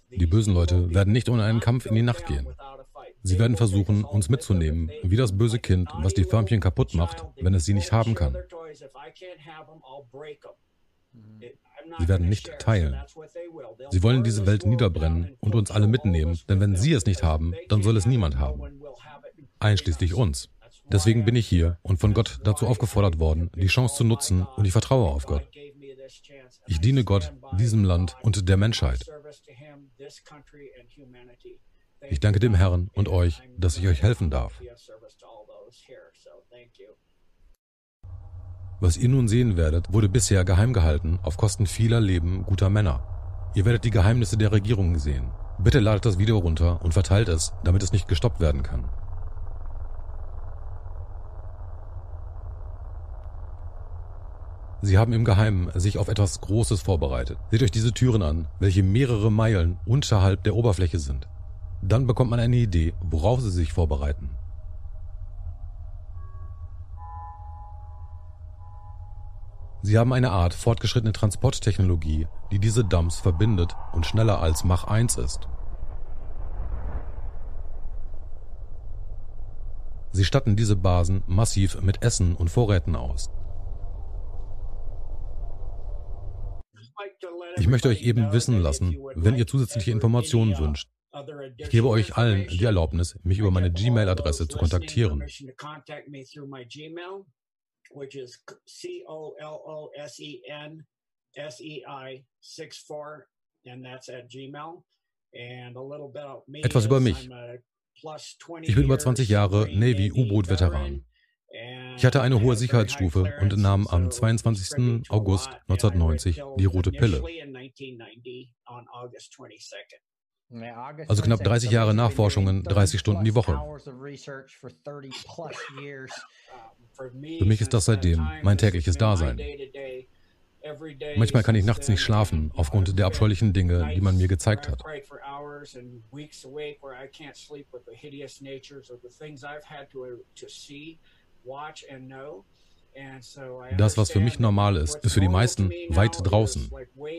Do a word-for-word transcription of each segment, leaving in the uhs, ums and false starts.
Die bösen Leute werden nicht ohne einen Kampf in die Nacht gehen. Sie werden versuchen, uns mitzunehmen, wie das böse Kind, was die Förmchen kaputt macht, wenn es sie nicht haben kann. Sie werden nicht teilen. Sie wollen diese Welt niederbrennen und uns alle mitnehmen, denn wenn sie es nicht haben, dann soll es niemand haben. Einschließlich uns. Deswegen bin ich hier und von Gott dazu aufgefordert worden, die Chance zu nutzen, und ich vertraue auf Gott. Ich diene Gott, diesem Land und der Menschheit. Ich danke dem Herrn und euch, dass ich euch helfen darf. Was ihr nun sehen werdet, wurde bisher geheim gehalten auf Kosten vieler Leben guter Männer. Ihr werdet die Geheimnisse der Regierung sehen. Bitte ladet das Video runter und verteilt es, damit es nicht gestoppt werden kann. Sie haben im Geheimen sich auf etwas Großes vorbereitet. Seht euch diese Türen an, welche mehrere Meilen unterhalb der Oberfläche sind. Dann bekommt man eine Idee, worauf sie sich vorbereiten. Sie haben eine Art fortgeschrittene Transporttechnologie, die diese Dumps verbindet und schneller als Mach eins ist. Sie statten diese Basen massiv mit Essen und Vorräten aus. Ich möchte euch eben wissen lassen, wenn ihr zusätzliche Informationen wünscht. Ich gebe euch allen die Erlaubnis, mich über meine Gmail-Adresse zu kontaktieren. Etwas über mich. Ich bin über zwanzig Jahre Navy-U-Boot-Veteran. Ich hatte eine hohe Sicherheitsstufe und nahm am zweiundzwanzigsten August neunzehnhundertneunzig die rote Pille. Also knapp dreißig Jahre Nachforschungen, dreißig Stunden die Woche. Für mich ist das seitdem mein tägliches Dasein. Manchmal kann ich nachts nicht schlafen, aufgrund der abscheulichen Dinge, die man mir gezeigt hat. Das, was für mich normal ist, ist für die meisten weit draußen.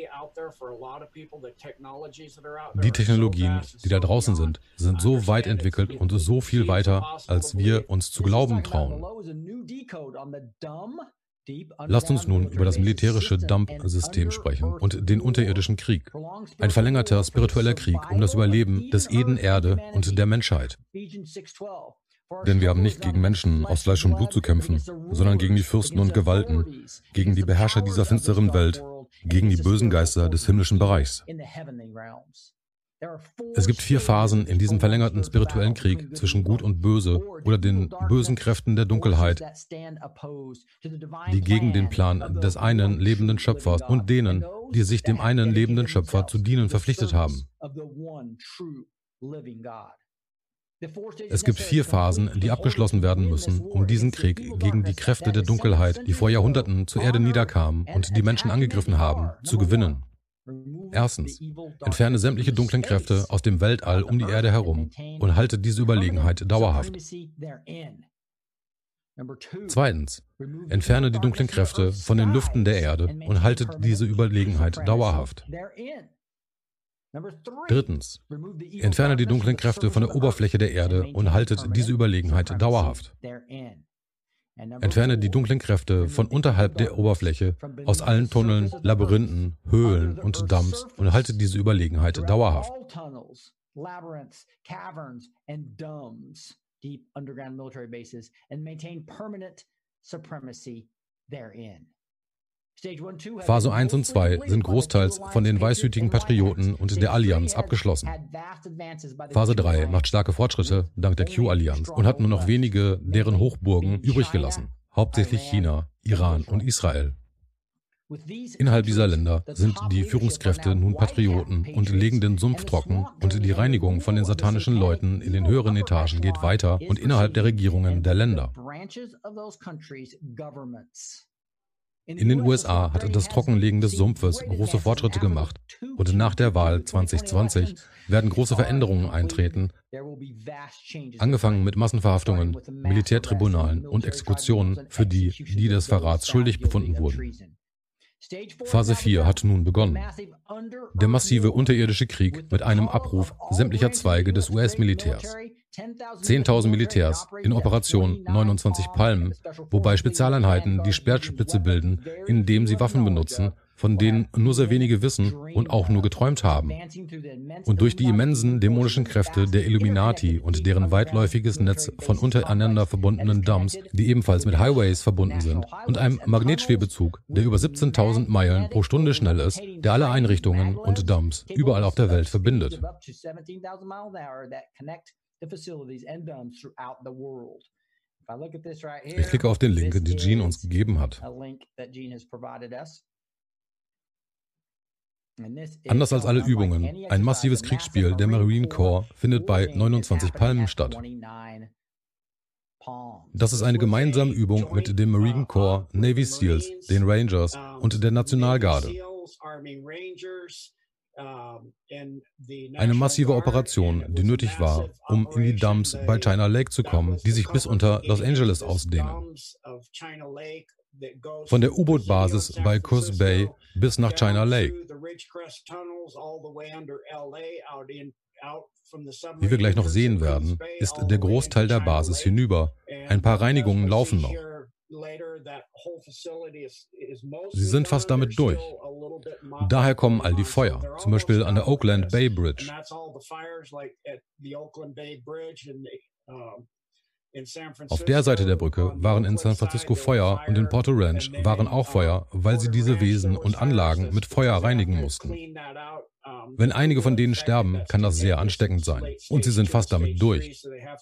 Die Technologien, die da draußen sind, sind so weit entwickelt und so viel weiter, als wir uns zu glauben trauen. Lasst uns nun über das militärische Dump-System sprechen und den unterirdischen Krieg. Ein verlängerter spiritueller Krieg um das Überleben des Eden Erde und der Menschheit. Denn wir haben nicht gegen Menschen aus Fleisch und Blut zu kämpfen, sondern gegen die Fürsten und Gewalten, gegen die Beherrscher dieser finsteren Welt, gegen die bösen Geister des himmlischen Bereichs. Es gibt vier Phasen in diesem verlängerten spirituellen Krieg zwischen Gut und Böse oder den bösen Kräften der Dunkelheit, die gegen den Plan des einen lebenden Schöpfers und denen, die sich dem einen lebenden Schöpfer zu dienen verpflichtet haben. Es gibt vier Phasen, die abgeschlossen werden müssen, um diesen Krieg gegen die Kräfte der Dunkelheit, die vor Jahrhunderten zur Erde niederkamen und die Menschen angegriffen haben, zu gewinnen. Erstens, entferne sämtliche dunklen Kräfte aus dem Weltall um die Erde herum und halte diese Überlegenheit dauerhaft. Zweitens, entferne die dunklen Kräfte von den Lüften der Erde und halte diese Überlegenheit dauerhaft. Drittens, entferne die dunklen Kräfte von der Oberfläche der Erde und haltet diese Überlegenheit dauerhaft. Entferne die dunklen Kräfte von unterhalb der Oberfläche, aus allen Tunneln, Labyrinthen, Höhlen und Dumps und haltet diese Überlegenheit dauerhaft. Phase eins und zwei sind großteils von den weißhütigen Patrioten und der Allianz abgeschlossen. Phase drei macht starke Fortschritte dank der Q-Allianz und hat nur noch wenige deren Hochburgen übrig gelassen, hauptsächlich China, Iran und Israel. Innerhalb dieser Länder sind die Führungskräfte nun Patrioten und legen den Sumpf trocken und die Reinigung von den satanischen Leuten in den höheren Etagen geht weiter und innerhalb der Regierungen der Länder. In den U S A hat das Trockenlegen des Sumpfes große Fortschritte gemacht und nach der Wahl zwanzig zwanzig werden große Veränderungen eintreten, angefangen mit Massenverhaftungen, Militärtribunalen und Exekutionen für die, die des Verrats schuldig befunden wurden. Phase vier hat nun begonnen. Der massive unterirdische Krieg mit einem Abruf sämtlicher Zweige des U S-Militärs. zehntausend Militärs in Operation neunundzwanzig Palmen, wobei Spezialeinheiten die Speerspitze bilden, indem sie Waffen benutzen, von denen nur sehr wenige wissen und auch nur geträumt haben. Und durch die immensen dämonischen Kräfte der Illuminati und deren weitläufiges Netz von untereinander verbundenen Dumps, die ebenfalls mit Highways verbunden sind, und einem Magnetschwebezug, der über siebzehntausend Meilen pro Stunde schnell ist, der alle Einrichtungen und Dumps überall auf der Welt verbindet. Ich klicke auf den Link, den Gene uns gegeben hat. Anders als alle Übungen, ein massives Kriegsspiel der Marine Corps findet bei neunundzwanzig Palmen statt. Das ist eine gemeinsame Übung mit dem Marine Corps, Navy Seals, den Rangers und der Nationalgarde. Eine massive Operation, die nötig war, um in die Dumps bei China Lake zu kommen, die sich bis unter Los Angeles ausdehnen. Von der U-Boot-Basis bei Coos Bay bis nach China Lake. Wie wir gleich noch sehen werden, ist der Großteil der Basis hinüber. Ein paar Reinigungen laufen noch. Sie sind fast damit durch. Daher kommen all die Feuer, zum Beispiel an der Oakland Bay Bridge. Auf der Seite der Brücke waren in San Francisco Feuer und in Porto Ranch waren auch Feuer, weil sie diese Wesen und Anlagen mit Feuer reinigen mussten. Wenn einige von denen sterben, kann das sehr ansteckend sein. Und sie sind fast damit durch.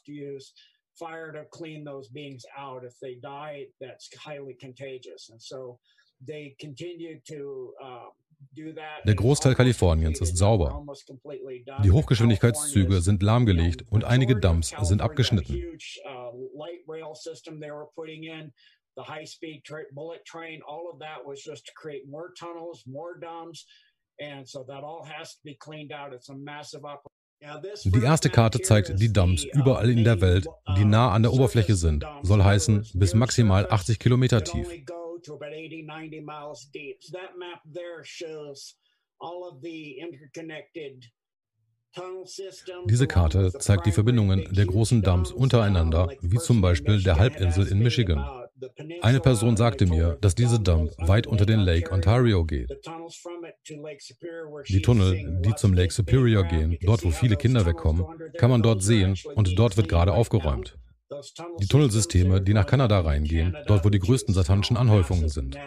Der Großteil Kaliforniens ist sauber. Die Hochgeschwindigkeitszüge sind lahmgelegt und einige Dumps sind abgeschnitten. Die erste Karte zeigt die Dumps überall in der Welt, die nah an der Oberfläche sind, soll heißen bis maximal achtzig Kilometer tief. Diese Karte zeigt die Verbindungen der großen Dumps untereinander, wie zum Beispiel der Halbinsel in Michigan. Eine Person sagte mir, dass diese Dump weit unter den Lake Ontario geht. Die Tunnel, die zum Lake Superior gehen, dort wo viele Kinder wegkommen, kann man dort sehen und dort wird gerade aufgeräumt. Die Tunnelsysteme, die nach Kanada reingehen, dort wo die größten satanischen Anhäufungen sind.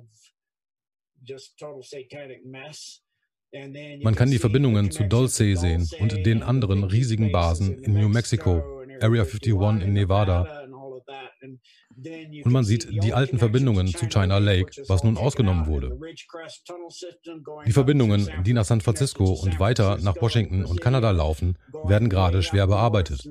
Man kann die Verbindungen zu Dulce sehen und den anderen riesigen Basen in New Mexico, Area einundfünfzig in Nevada. Und man sieht die alten Verbindungen zu China Lake, was nun ausgenommen wurde. Die Verbindungen, die nach San Francisco und weiter nach Washington und Kanada laufen, werden gerade schwer bearbeitet.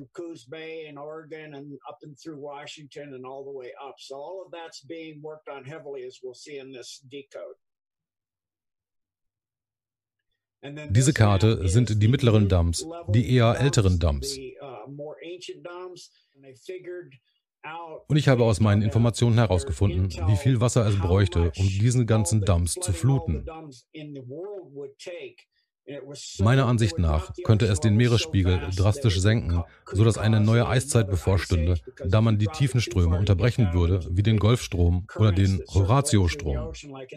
Diese Karte sind die mittleren Dumps, die eher älteren Dumps. Und ich habe aus meinen Informationen herausgefunden, wie viel Wasser es bräuchte, um diesen ganzen Dumps zu fluten. Meiner Ansicht nach könnte es den Meeresspiegel drastisch senken, sodass eine neue Eiszeit bevorstünde, da man die tiefen Ströme unterbrechen würde, wie den Golfstrom oder den Horatio-Strom.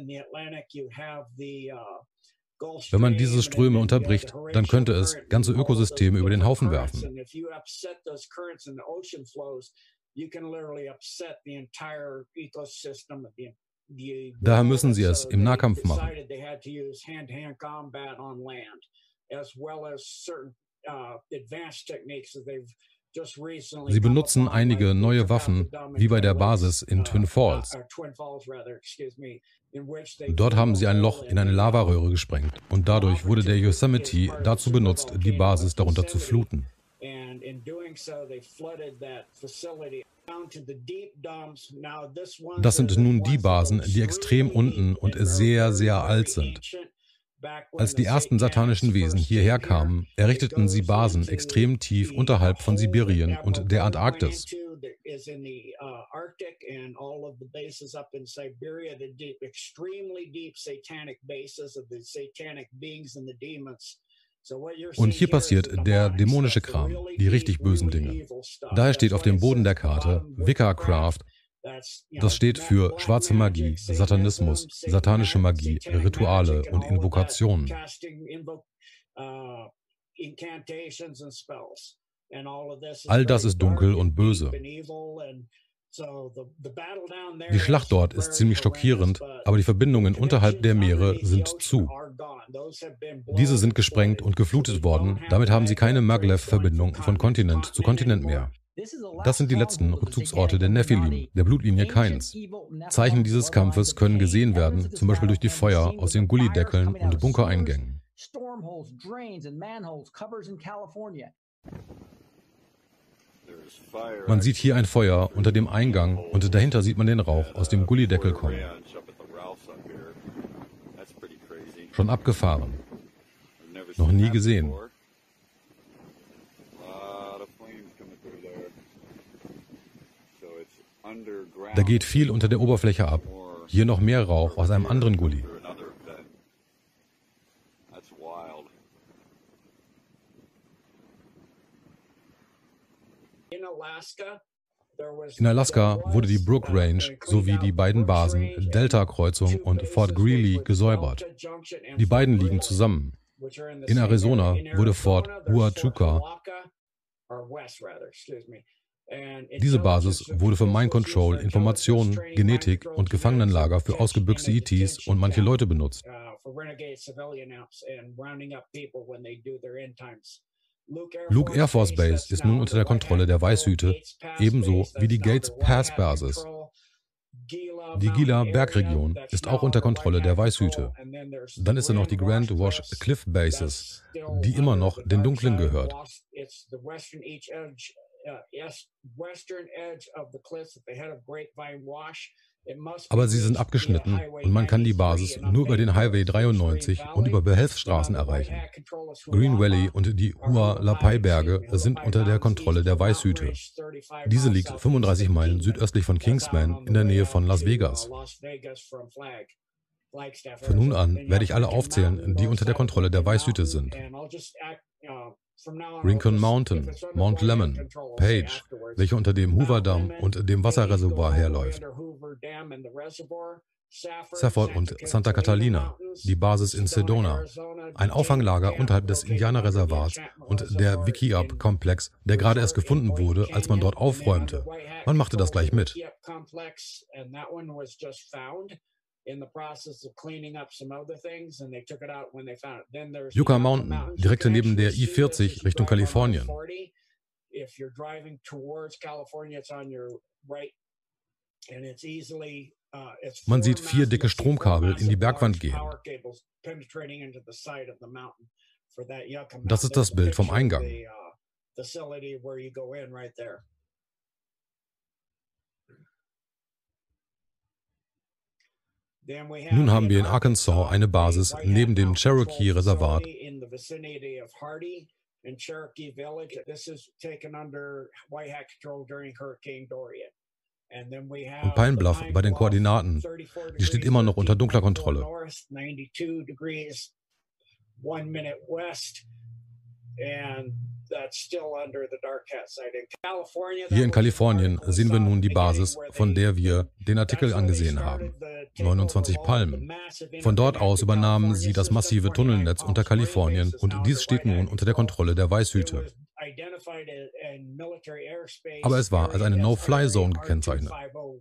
Wenn man diese Ströme unterbricht, dann könnte es ganze Ökosysteme über den Haufen werfen. Daher müssen sie es im Nahkampf machen. Sie benutzen einige neue Waffen, wie bei der Basis in Twin Falls. Dort haben sie ein Loch in eine Lavaröhre gesprengt und dadurch wurde der Yosemite dazu benutzt, die Basis darunter zu fluten. Das sind nun die Basen, die extrem unten und sehr, sehr alt sind. Als die ersten satanischen Wesen hierher kamen, errichteten sie Basen extrem tief unterhalb von Sibirien und der Antarktis. is in the uh, Arctic and all of the bases up in Siberia, the deep, extremely deep satanic bases of the satanic beings and the demons. Und hier passiert der dämonische Kram, die richtig bösen Dinge. Daher steht auf dem Boden der Karte Wicca-Craft. Das steht für schwarze Magie, Satanismus, satanische Magie, Rituale und Invokationen. All das ist dunkel und böse. Die Schlacht dort ist ziemlich schockierend, aber die Verbindungen unterhalb der Meere sind zu. Diese sind gesprengt und geflutet worden, damit haben sie keine Maglev-Verbindung von Kontinent zu Kontinent mehr. Das sind die letzten Rückzugsorte der Nephilim, der Blutlinie Kains. Zeichen dieses Kampfes können gesehen werden, zum Beispiel durch die Feuer aus den Gullideckeln und Bunkereingängen. Man sieht hier ein Feuer unter dem Eingang und dahinter sieht man den Rauch aus dem Gullideckel kommen. Schon abgefahren. Noch nie gesehen. Da geht viel unter der Oberfläche ab. Hier noch mehr Rauch aus einem anderen Gully. In Alaska wurde die Brooke Range sowie die beiden Basen Delta-Kreuzung und Fort Greely gesäubert. Die beiden liegen zusammen. In Arizona wurde Fort Huachuca. Diese Basis wurde für Mind Control, Informationen, Genetik und Gefangenenlager für ausgebüxte E Ts und manche Leute benutzt. Luke Air Force Base ist nun unter der Kontrolle der Weißhüte, ebenso wie die Gates Pass Basis. Die Gila Bergregion ist auch unter Kontrolle der Weißhüte. Dann ist da noch die Grand Wash Cliff Bases, die immer noch den Dunklen gehört. Aber sie sind abgeschnitten und man kann die Basis nur über den Highway dreiundneunzig und über Behelfsstraßen erreichen. Green Valley und die Hualapai-Berge sind unter der Kontrolle der Weißhüte. Diese liegt fünfunddreißig Meilen südöstlich von Kingsman in der Nähe von Las Vegas. Von nun an werde ich alle aufzählen, die unter der Kontrolle der Weißhüte sind. Rincon Mountain, Mount Lemmon, Page, welche unter dem Hoover-Damm und dem Wasserreservoir herläuft. Safford und Santa Catalina, die Basis in Sedona, ein Auffanglager unterhalb des Indianerreservats und der Wickiup-Komplex, der gerade erst gefunden wurde, als man dort aufräumte. Man machte das gleich mit. Yucca Mountain, direkt neben der I vierzig Richtung Kalifornien. Man sieht vier dicke Stromkabel in die Bergwand gehen. Das ist das Bild vom Eingang. Nun haben wir in Arkansas eine Basis neben dem Cherokee-Reservat. Und Pine Bluff bei den Koordinaten, die steht immer noch unter dunkler Kontrolle. Hier in Kalifornien sehen wir nun die Basis, von der wir den Artikel angesehen haben. neunundzwanzig Palmen. Von dort aus übernahmen sie das massive Tunnelnetz unter Kalifornien und dies steht nun unter der Kontrolle der Weißhüte. Aber es war als eine No-Fly-Zone gekennzeichnet.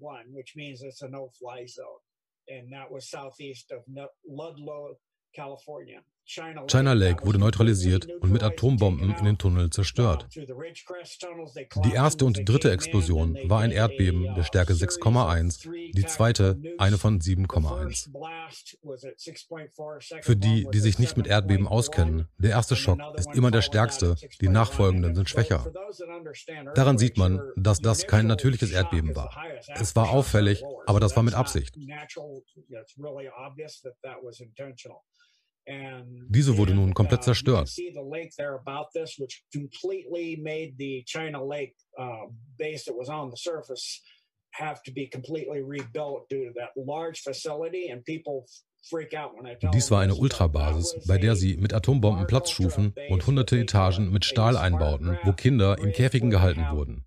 China Lake wurde neutralisiert und mit Atombomben in den Tunnel zerstört. Die erste und dritte Explosion war ein Erdbeben der Stärke sechs Komma eins, die zweite eine von sieben Komma eins. Für die, die sich nicht mit Erdbeben auskennen, der erste Schock ist immer der stärkste, die nachfolgenden sind schwächer. Daran sieht man, dass das kein natürliches Erdbeben war. Es war auffällig, aber das war mit Absicht. Diese wurde nun komplett zerstört. Dies war eine Ultrabasis, bei der sie mit Atombomben Platz schufen und hunderte Etagen mit Stahl einbauten, wo Kinder in Käfigen gehalten wurden.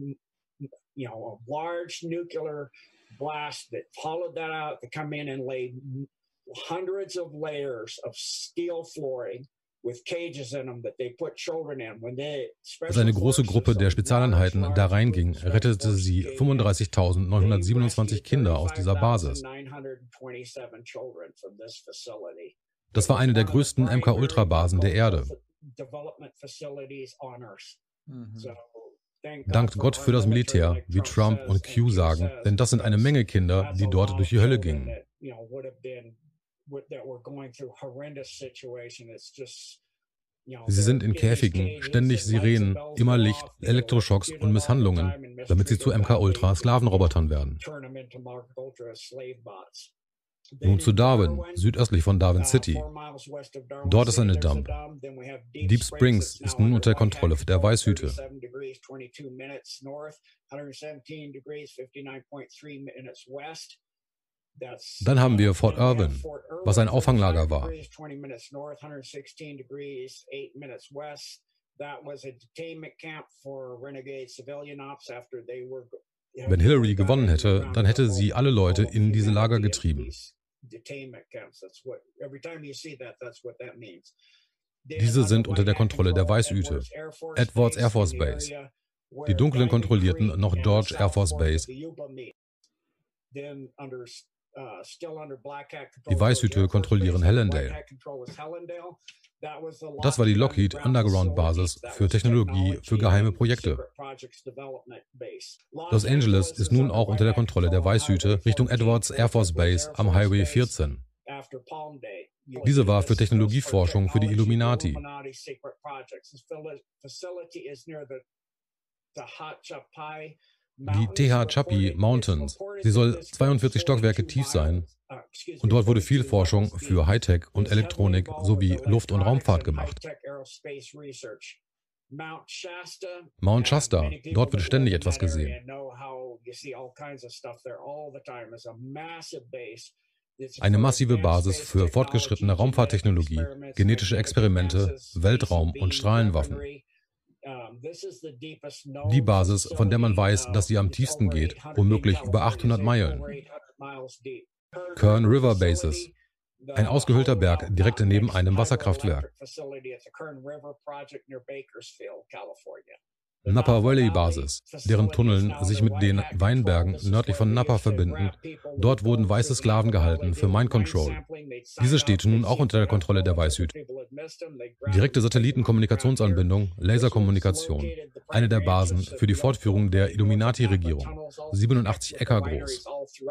Als eine große Gruppe der Spezialeinheiten da reinging, rettete sie fünfunddreißigtausendneunhundertsiebenundzwanzig Kinder aus dieser Basis. Das war eine der größten M K-Ultra-Basen der Erde. Dankt Gott für das Militär, wie Trump und Q sagen, denn das sind eine Menge Kinder, die dort durch die Hölle gingen. Sie sind in Käfigen, ständig Sirenen, immer Licht, Elektroschocks und Misshandlungen, damit sie zu M K-Ultra-Sklavenrobotern werden. Nun zu Darwin, südöstlich von Darwin City. Dort ist eine Dump. Deep Springs ist nun unter Kontrolle der Weißhüte. Dann haben wir Fort Irwin, was ein Auffanglager war. Wenn Hillary gewonnen hätte, dann hätte sie alle Leute in diese Lager getrieben. Diese sind unter der Kontrolle der Weißhüte. Edwards Air Force Base. Die Dunklen kontrollierten noch Dodge Air Force Base. Die Weißhüte kontrollieren Helendale. Das war die Lockheed Underground Basis für Technologie für geheime Projekte. Los Angeles ist nun auch unter der Kontrolle der Weißhüte Richtung Edwards Air Force Base am Highway vierzehn. Diese war für Technologieforschung für die Illuminati. Die Tehachapi Mountains. Sie soll zweiundvierzig Stockwerke tief sein und dort wurde viel Forschung für Hightech und Elektronik sowie Luft- und Raumfahrt gemacht. Mount Shasta, dort wird ständig etwas gesehen. Eine massive Basis für fortgeschrittene Raumfahrttechnologie, genetische Experimente, Weltraum- und Strahlenwaffen. Die Basis, von der man weiß, dass sie am tiefsten geht, womöglich über achthundert Meilen. Kern River Bases, ein ausgehöhlter Berg direkt neben einem Wasserkraftwerk. Napa Valley Basis, deren Tunneln sich mit den Weinbergen nördlich von Napa verbinden. Dort wurden weiße Sklaven gehalten für Mind Control. Diese steht nun auch unter der Kontrolle der Weißhüte. Direkte Satellitenkommunikationsanbindung, Laserkommunikation. Eine der Basen für die Fortführung der Illuminati-Regierung. siebenundachtzig Äcker groß.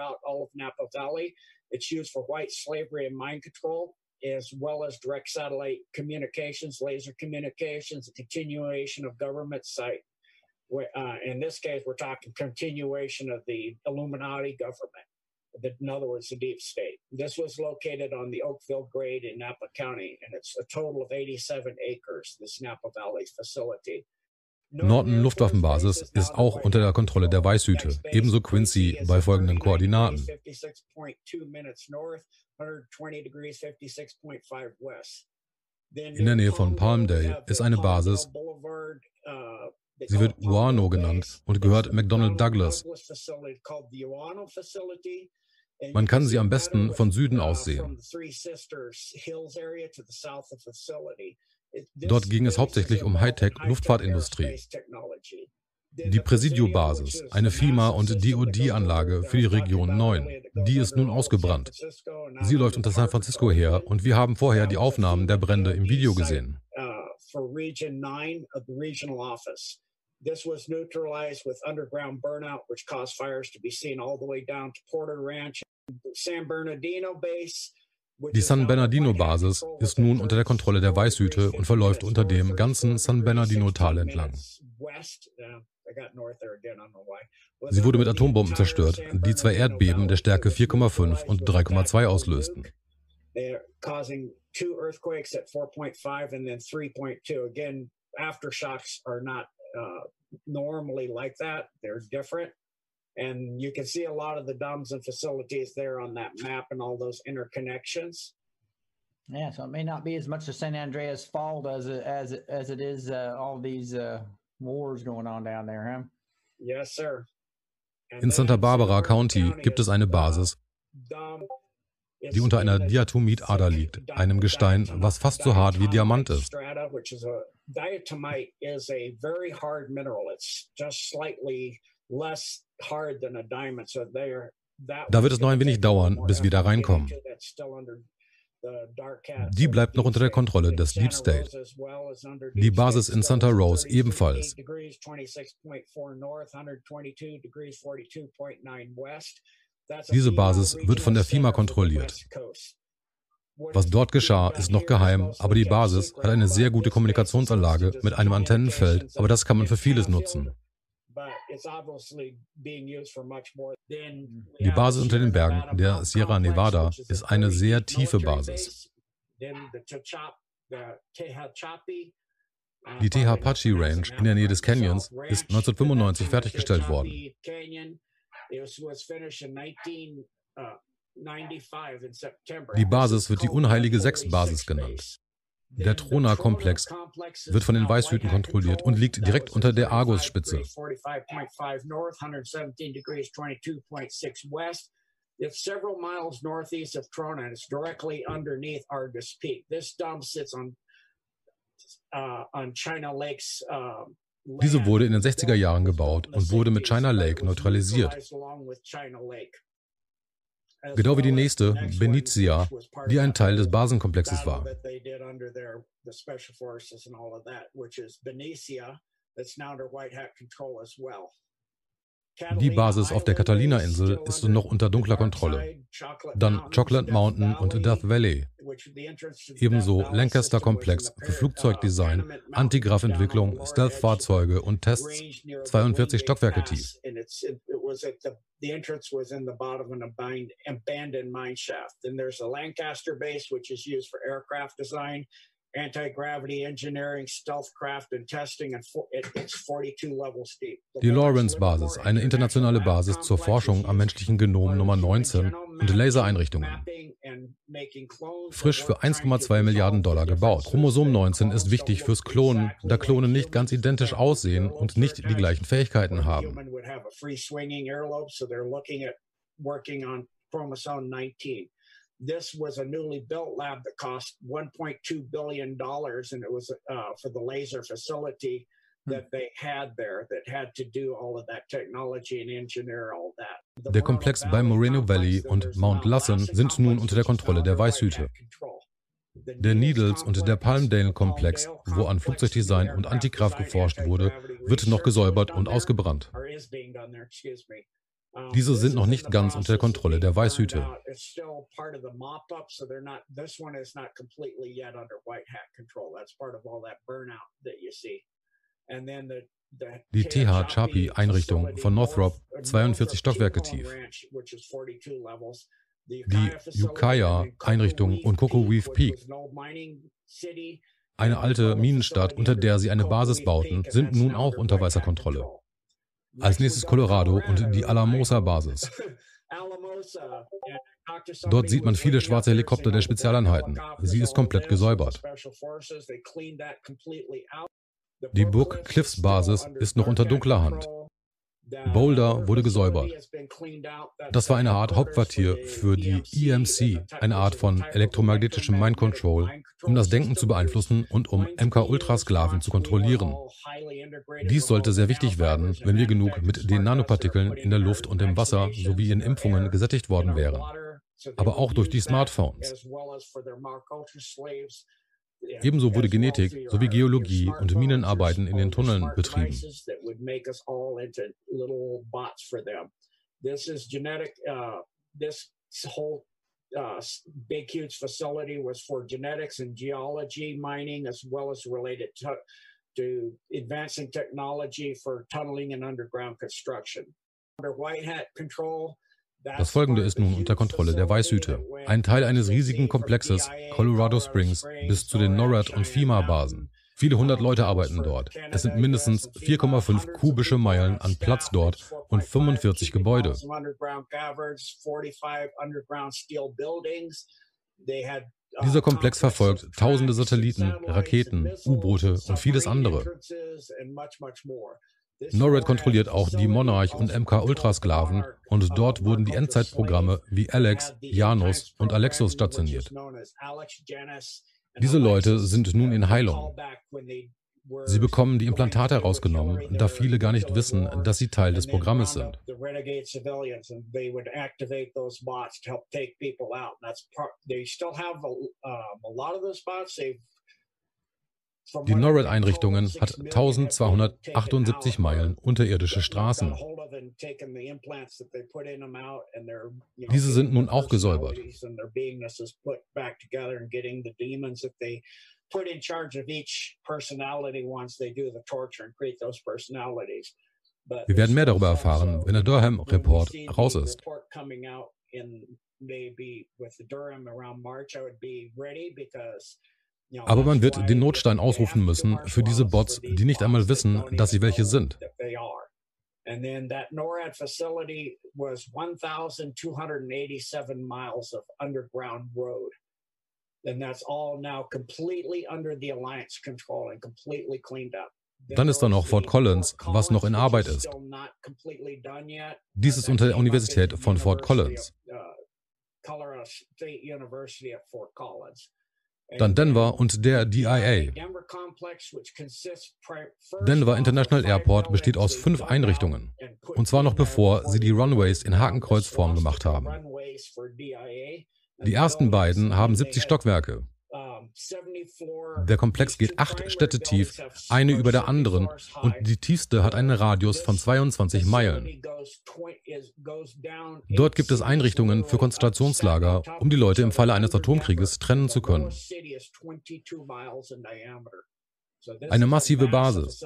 As well as direct satellite communications, laser communications, continuation of government site. Uh, in this case, we're talking continuation of the Illuminati government. The, in other words, the deep state. This was located on the Oakville Grade in Napa County, and it's a total of eighty-seven acres, this Napa Valley facility. Norton Luftwaffenbasis ist auch unter der Kontrolle der Weißhüte, ebenso Quincy bei folgenden Koordinaten. In der Nähe von Palmdale ist eine Basis, sie wird Guano genannt und gehört McDonnell Douglas. Man kann sie am besten von Süden aus sehen. Dort ging es hauptsächlich um Hightech-Luftfahrtindustrie. Die Presidio-Basis, eine FEMA- und D O D-Anlage für die Region neun, die ist nun ausgebrannt. Sie läuft unter San Francisco her und wir haben vorher die Aufnahmen der Brände im Video gesehen. This was neutralized with underground burnout, which caused fires to be seen all the way down to Porter Ranch, San Bernardino Base. Die San Bernardino-Basis ist nun unter der Kontrolle der Weißhüte und verläuft unter dem ganzen San Bernardino-Tal entlang. Sie wurde mit Atombomben zerstört, die zwei Erdbeben der Stärke vier Komma fünf und drei Komma zwei auslösten. uh, causing two earthquakes at four point five and then three point two. Again, aftershocks are not uh, normally like that. They're different. And you can see a lot of the dams and facilities there on that map and all those interconnections. Yeah, so it may not be as much the San Andreas Fault as it, as it, as it is uh, all these uh, wars going on down there, huh? Yes, sir. In Santa Barbara County gibt es eine Basis, die unter einer Diatomitader liegt, einem Gestein, was fast so hart wie Diamant ist. Diatomite is a very hard mineral. It's just slightly less hard than a diamond. So there, Da wird es noch ein wenig dauern, bis wir da reinkommen. Die bleibt noch unter der Kontrolle des Deep State. Die Basis in Santa Rose ebenfalls. Diese Basis wird von der FEMA kontrolliert. Was dort geschah, ist noch geheim, aber die Basis hat eine sehr gute Kommunikationsanlage mit einem Antennenfeld, aber das kann man für vieles nutzen. Die Basis unter den Bergen, der Sierra Nevada, ist eine sehr tiefe Basis. Die Tehachapi Range in der Nähe des Canyons ist neunzehnhundertfünfundneunzig fertiggestellt worden. Die Basis wird die unheilige Sechs-Basis genannt. Der Trona-Komplex wird von den Weißhüten kontrolliert und liegt direkt unter der Argus-Spitze. It's several miles northeast of Trona, and it's directly underneath Argus Peak. This dump sits on, uh, on China Lake's uh, Diese wurde in den sechziger Jahren gebaut und wurde mit China Lake neutralisiert. Genau wie die nächste, Benicia, die ein Teil des Basenkomplexes war. Die Basis auf der Catalina-Insel ist noch unter dunkler Kontrolle. Dann Chocolate Mountain und Death Valley. Ebenso Lancaster-Komplex für Flugzeugdesign, Antigrav-Entwicklung, Stealth-Fahrzeuge und Tests, zweiundvierzig Stockwerke tief. The entrance was in the bottom of an abandoned mine shaft. Then there's a Lancaster base, which is used for aircraft design, anti-gravity engineering, stealth craft and testing, and it's forty-two levels deep. Die Lawrence-Basis, eine internationale Basis zur Forschung am menschlichen Genom Nummer neunzehn und Lasereinrichtungen. Frisch für eins Komma zwei Milliarden Dollar gebaut. Chromosom neunzehn ist wichtig fürs Klonen, da Klone nicht ganz identisch aussehen und nicht die gleichen Fähigkeiten haben. This was a newly built lab that cost one point two billion dollars, and it was uh, for the laser facility that they had there that had to do all of that technology and engineer all that. Der Komplex bei Moreno Valley und Mount Lassen sind nun unter der Kontrolle der Weißhüte. Der Needles und der Palmdale-Komplex, wo an Flugzeugdesign und Antigrav geforscht wurde, wird noch gesäubert und ausgebrannt. Diese sind noch nicht ganz unter der Kontrolle der Weißhüte. Die Tehachapi-Einrichtung von Northrop, zweiundvierzig Stockwerke tief. Die Ukiah-Einrichtung und Cocoa Reef Peak, eine alte Minenstadt, unter der sie eine Basis bauten, sind nun auch unter weißer Kontrolle. Als nächstes Colorado und die Alamosa-Basis. Dort sieht man viele schwarze Helikopter der Spezialeinheiten. Sie ist komplett gesäubert. Die Book Cliffs-Basis ist noch unter dunkler Hand. Boulder wurde gesäubert. Das war eine Art Hauptquartier für die E M C, eine Art von elektromagnetischem Mind Control, um das Denken zu beeinflussen und um M K-Ultrasklaven zu kontrollieren. Dies sollte sehr wichtig werden, wenn wir genug mit den Nanopartikeln in der Luft und im Wasser sowie in Impfungen gesättigt worden wären. Aber auch durch die Smartphones. Ebenso wurde Genetik sowie Geologie und Minenarbeiten in den Tunneln betrieben. Uh, big, huge facility was for genetics and geology, mining, as well as related to, to advancing technology for tunneling and underground construction. Under White Hat control, Das Folgende ist nun unter Kontrolle der Weißhüte. Ein Teil eines riesigen Komplexes, Colorado Springs, bis zu den NORAD- und FEMA-Basen. Viele hundert Leute arbeiten dort. Es sind mindestens vier Komma fünf kubische Meilen an Platz dort und fünfundvierzig Gebäude. Dieser Komplex verfolgt tausende Satelliten, Raketen, U-Boote und vieles andere. NORAD kontrolliert auch die Monarch- und M K-Ultra-Sklaven und dort wurden die Endzeitprogramme wie Alex, Janus und Alexos stationiert. Diese Leute sind nun in Heilung. Sie bekommen die Implantate herausgenommen, da viele gar nicht wissen, dass sie Teil des Programmes sind. Die NORAD-Einrichtungen hat eintausendzweihundertachtundsiebzig Meilen unterirdische Straßen. Diese sind nun auch gesäubert. Wir werden mehr darüber erfahren, wenn der Durham-Report raus ist. Aber man wird den Notstein ausrufen müssen für diese Bots, die nicht einmal wissen, dass sie welche sind. And then that NORAD facility was one thousand two hundred eighty-seven miles of underground road. And that's all now completely under the Alliance control and completely cleaned up. Dann ist da noch Fort Collins, was noch in Arbeit ist. Dies ist unter der Universität von Fort Collins. Dann Denver und der D I A. Denver International Airport besteht aus fünf Einrichtungen. Und zwar noch bevor sie die Runways in Hakenkreuzform gemacht haben. Die ersten beiden haben siebzig Stockwerke. Der Komplex geht acht Städte tief, eine über der anderen, und die tiefste hat einen Radius von zweiundzwanzig Meilen. Dort gibt es Einrichtungen für Konzentrationslager, um die Leute im Falle eines Atomkrieges trennen zu können. Eine massive Basis.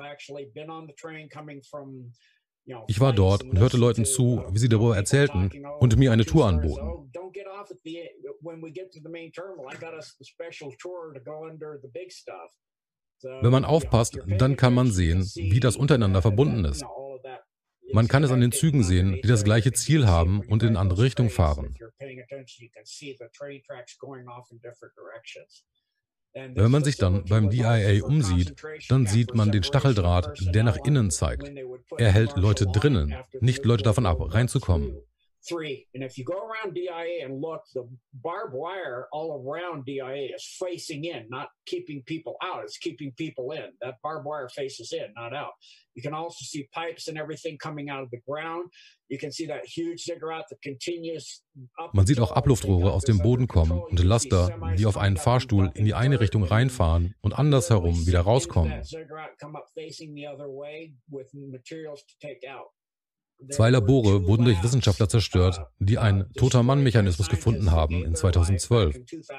Ich war dort und hörte Leuten zu, wie sie darüber erzählten und mir eine Tour anboten. Wenn man aufpasst, dann kann man sehen, wie das untereinander verbunden ist. Man kann es an den Zügen sehen, die das gleiche Ziel haben und in andere Richtungen fahren. Wenn man sich dann beim D I A umsieht, dann sieht man den Stacheldraht, der nach innen zeigt. Er hält Leute drinnen, nicht Leute davon ab, reinzukommen. Three, and if you go around D I A and look, the barbed wire all around D I A is facing in, not keeping people out. It's keeping people in. That barbed wire faces in, not out. You can also see pipes and everything coming out of the ground. You can see that huge ziggurat that continues up. Man sieht auch Abluftrohre aus dem Boden kommen und Laster, die auf einen Fahrstuhl in die eine Richtung reinfahren und andersherum wieder rauskommen. Zwei Labore wurden durch Wissenschaftler zerstört, die einen Toter-Mann-Mechanismus gefunden haben in zweitausendzwölf.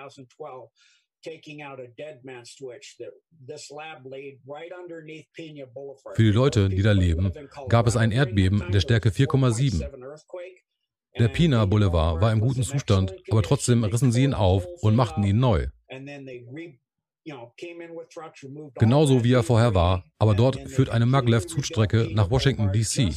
Für die Leute, die da leben, gab es ein Erdbeben der Stärke vier Komma sieben. Der Pina Boulevard war im guten Zustand, aber trotzdem rissen sie ihn auf und machten ihn neu. Genauso wie er vorher war, aber dort führt eine Maglev-Zugstrecke nach Washington, D C.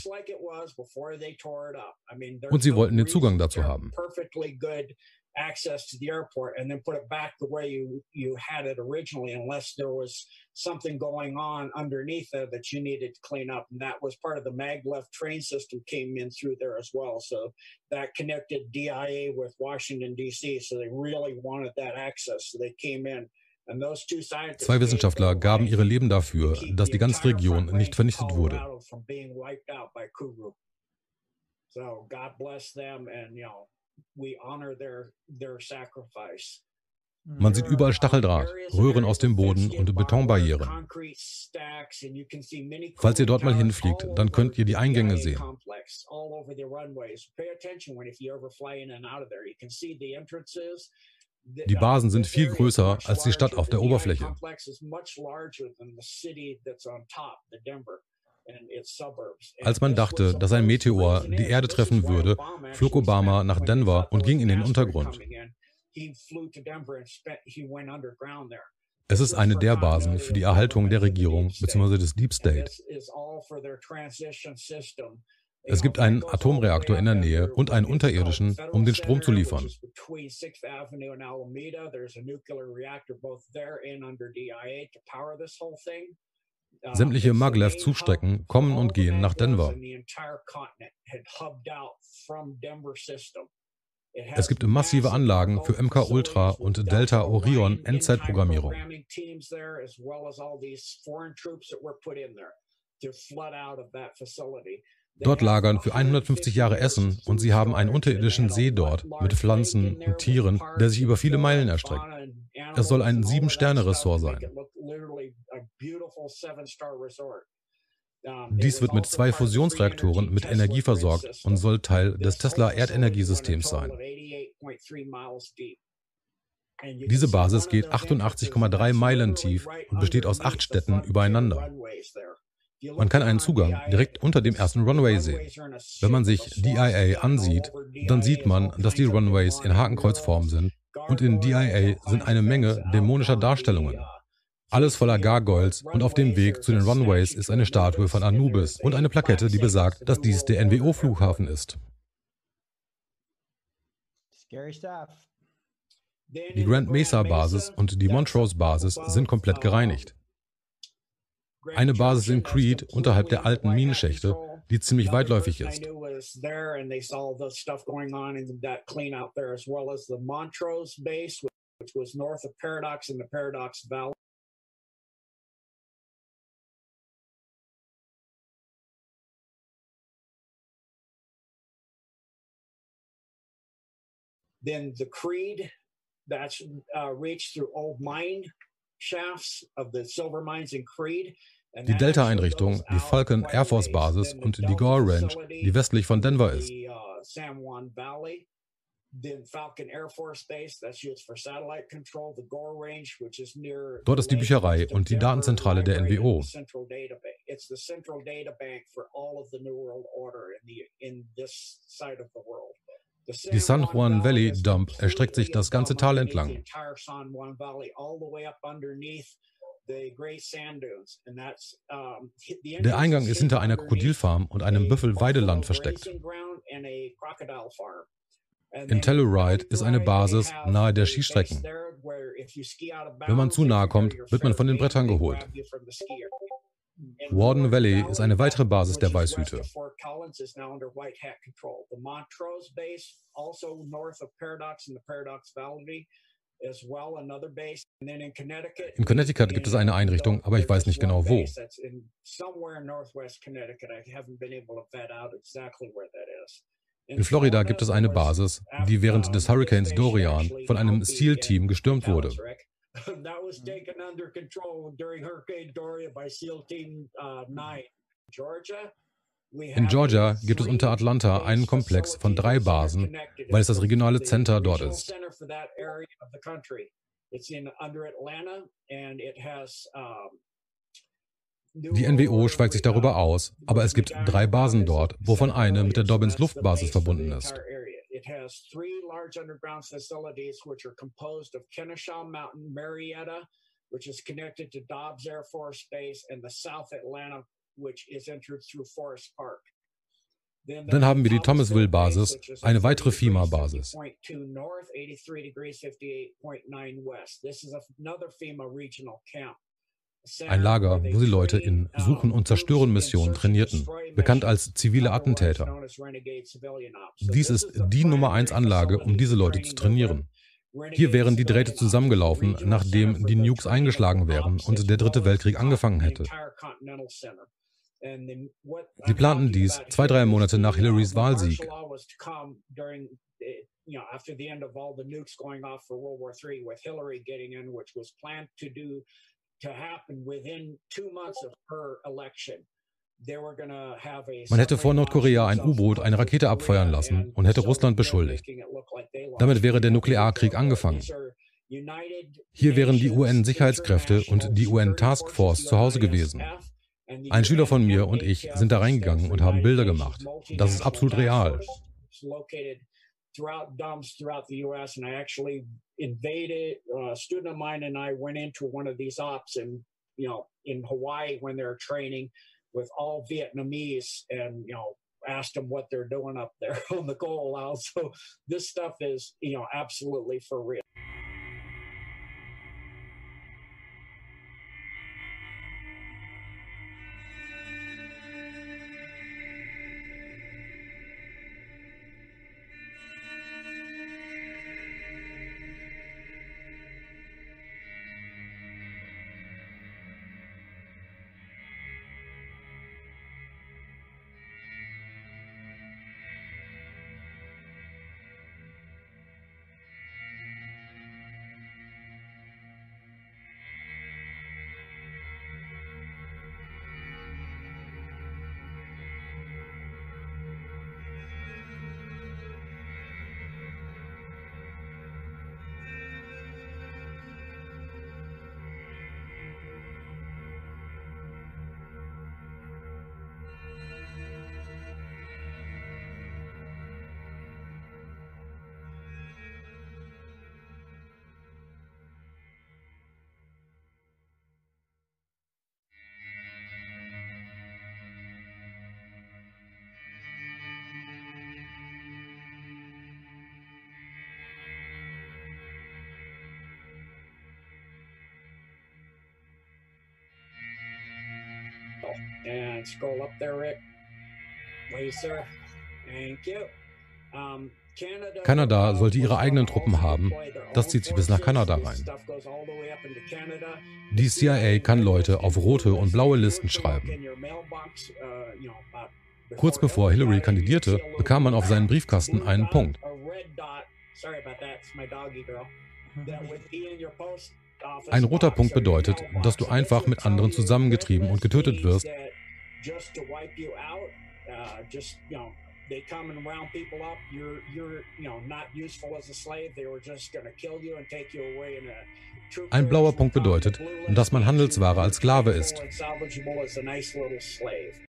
Und sie wollten den Zugang dazu haben. Access to the airport and then put it back the way you you had it originally, unless there was something going on underneath it that you needed to clean up. And that was part of the maglev train system came in through there as well. So that connected D I A with Washington, D C. So they really wanted that access. So they came in. Zwei Wissenschaftler gaben ihre Leben dafür, dass die ganze Region nicht vernichtet wurde. Man sieht überall Stacheldraht, Röhren aus dem Boden und Betonbarrieren. Falls ihr dort mal hinfliegt, dann könnt ihr die Eingänge sehen. Die Basen sind viel größer als die Stadt auf der Oberfläche. Als man dachte, dass ein Meteor die Erde treffen würde, flog Obama nach Denver und ging in den Untergrund. Es ist eine der Basen für die Erhaltung der Regierung bzw. des Deep State. Es gibt einen Atomreaktor in der Nähe und einen unterirdischen, um den Strom zu liefern. Sämtliche Maglev-Zugstrecken kommen und gehen nach Denver. Es gibt massive Anlagen für M K Ultra und Delta Orion Endzeitprogrammierung. Dort lagern für hundertfünfzig Jahre Essen und sie haben einen unterirdischen See dort mit Pflanzen und Tieren, der sich über viele Meilen erstreckt. Es soll ein Sieben-Sterne-Ressort sein. Dies wird mit zwei Fusionsreaktoren mit Energie versorgt und soll Teil des Tesla-Erdenergiesystems sein. Diese Basis geht achtundachtzig Komma drei Meilen tief und besteht aus acht Städten übereinander. Man kann einen Zugang direkt unter dem ersten Runway sehen. Wenn man sich D I A ansieht, dann sieht man, dass die Runways in Hakenkreuzform sind und in D I A sind eine Menge dämonischer Darstellungen. Alles voller Gargoyles und auf dem Weg zu den Runways ist eine Statue von Anubis und eine Plakette, die besagt, dass dies der N W O-Flughafen ist. Die Grand Mesa-Basis und die Montrose-Basis sind komplett gereinigt. Eine Basis in Creed unterhalb der alten Minenschächte, die ziemlich weitläufig ist. Then the Creed, that's uh, reached through old mine shafts of the silver mines in Creed. Die Delta-Einrichtung, die Falcon Air Force Basis und die Gore Ranch, die westlich von Denver ist. Dort ist die Bücherei und die Datenzentrale der N W O. Die San Juan Valley Dump erstreckt sich das ganze Tal entlang. Der Eingang ist hinter einer Krokodilfarm und einem Büffelweideland versteckt. In Telluride ist eine Basis nahe der Skistrecken. Wenn man zu nahe kommt, wird man von den Brettern geholt. Warden Valley ist eine weitere Basis der Weißhüte. In Connecticut gibt es eine Einrichtung, aber ich weiß nicht genau wo. In Florida gibt es eine Basis, die während des Hurrikans Dorian von einem SEAL-Team gestürmt wurde. In Georgia gibt es unter Atlanta einen Komplex von drei Basen, weil es das regionale Center dort ist. Die N W O schweigt sich darüber aus, aber es gibt drei Basen dort, wovon eine mit der Dobbins Luftbasis verbunden ist. It has three large underground facilities which are composed of Kennesaw Mountain, Marietta, which is connected to Dobbs Air Force Base, and the South Atlanta, which is entered through Forest Park. Dann haben wir die Thomasville-Basis, eine weitere FEMA-Basis. Ein Lager, wo sie Leute in Suchen- und Zerstören-Missionen trainierten, bekannt als zivile Attentäter. Dies ist die Nummer eins Anlage, um diese Leute zu trainieren. Hier wären die Drähte zusammengelaufen, nachdem die Nukes eingeschlagen wären und der Dritte Weltkrieg angefangen hätte. Sie planten dies zwei, drei Monate nach Hillarys Wahlsieg. Man hätte vor Nordkorea ein U-Boot eine Rakete abfeuern lassen und hätte Russland beschuldigt. Damit wäre der Nuklearkrieg angefangen. Hier wären die U N-Sicherheitskräfte und die U N-Taskforce zu Hause gewesen. Ein Schüler von mir und ich sind da reingegangen und haben Bilder gemacht. Das ist absolut real. Throughout dumps throughout the U S, and I actually invaded. Uh, a student of mine and I went into one of these ops in, you know, in Hawaii when they're training with all Vietnamese, and you know, asked them what they're doing up there on the goal out. So this stuff is, you know, absolutely for real. And scroll up there, Rick. Please, sir. Thank you. Um, Kanada sollte ihre eigenen Truppen haben. Das zieht sich bis nach Kanada rein. Die C I A kann Leute auf rote und blaue Listen schreiben. Kurz bevor Hillary kandidierte, bekam man auf seinen Briefkasten einen Punkt. Ein roter Punkt bedeutet, dass du einfach mit anderen zusammengetrieben und getötet wirst. Ein blauer Punkt bedeutet, dass man Handelsware als Sklave ist.